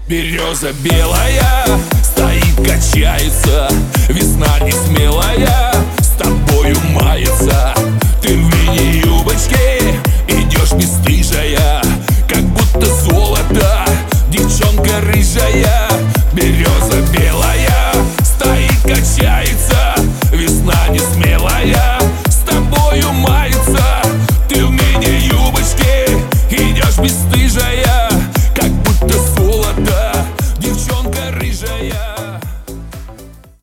Береза белая стоит, качается. Весна не смелая с тобою мается. Ты в нее